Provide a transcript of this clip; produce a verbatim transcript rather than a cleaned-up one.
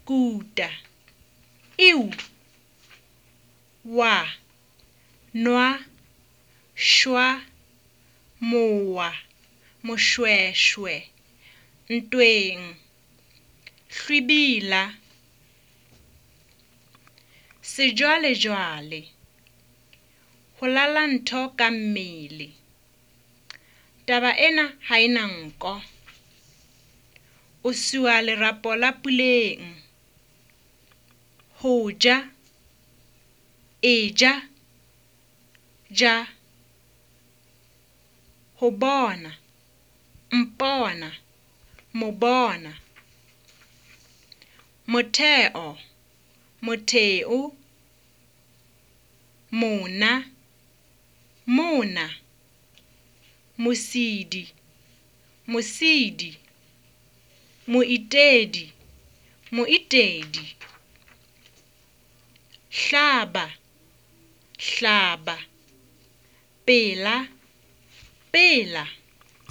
kuta, iu, wa, nwa, shwa, mowa, moshweshwe, ntweng, hlwibila, sejwalejwale, ho lala ntho ka mmele. Taba ena ha ena nko. O siwa lerapo la puleng. Ho ja, eja, ja. Ho bona, mpona, mobona. Motheo, motheo, mona, mona. Mosidi, mosidi. Moitedi, moitedi. Hlaba, hlaba. Pela, pela.